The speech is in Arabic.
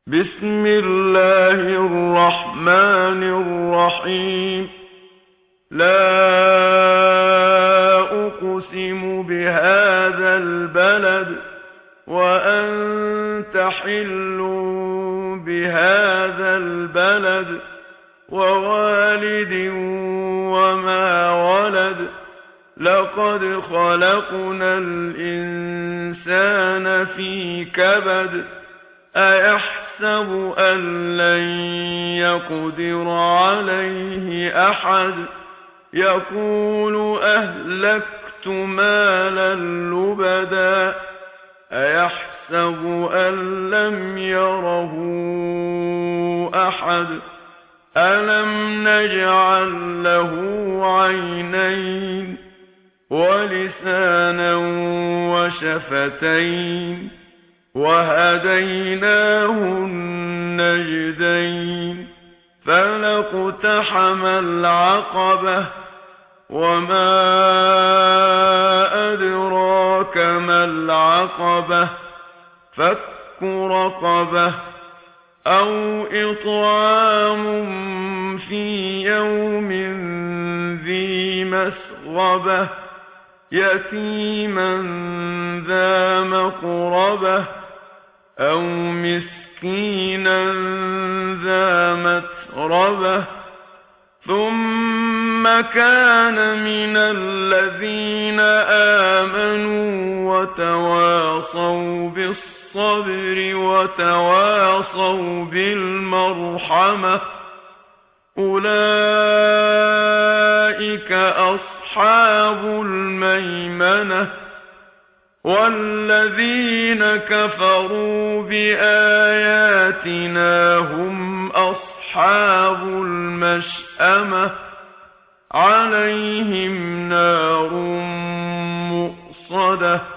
بسم الله الرحمن الرحيم. لا أقسم بهذا البلد وأنت حل بهذا البلد ووالد وما ولد. لقد خلقنا الإنسان في كبد. أيحسب أن لن يقدر عليه أحد. يقول أهلكت مالا لبدا. أيحسب أن لم يره أحد. ألم نجعل له عينين ولسانا وشفتين وهديناه النجدين. فلاقتحم العقبة وما أدراك ما العقبة. فك رقبة أو إطعام في يوم ذي مسغبة يتيما ذا مقربة أو مسكينا ذا متربة. ثم كان من الذين آمنوا وتواصوا بالصبر وتواصوا بالمرحمة. أولئك أصحاب الميمنة. والذين كفروا بآياتنا هم أصحاب المشأمة. عليهم نار مؤصدة.